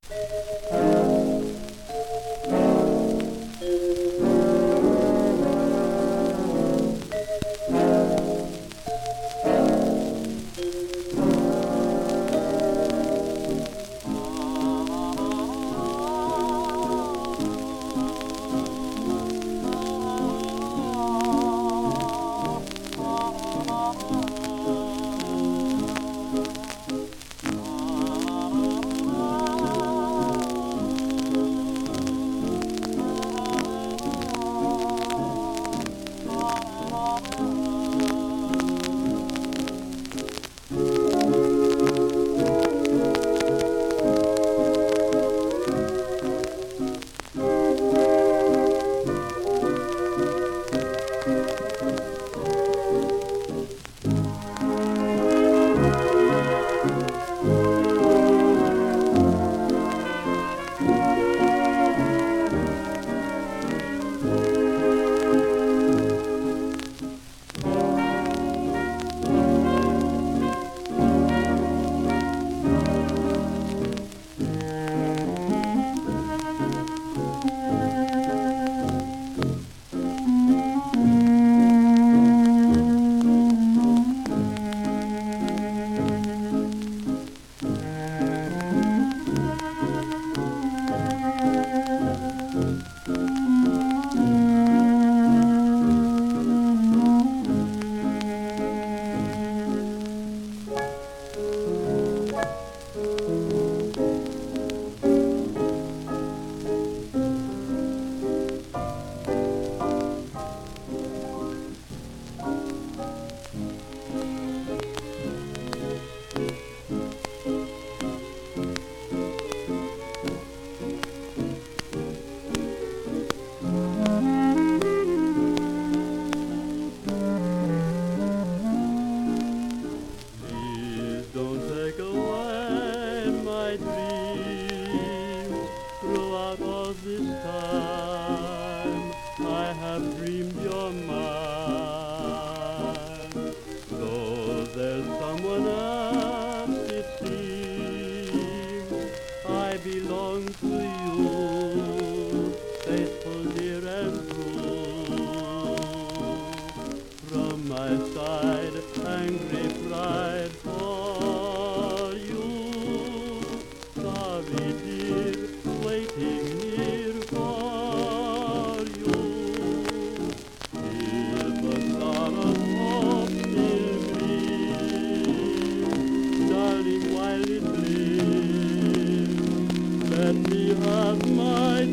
All this time I have dreamed you're mine. Though there's someone else, it seems I belong to you, faithful, dear, and true. From my side, angry pride for you. Sorry, dear, waiting here for you. If the sorrow of still green, darling, while it lives, let me have my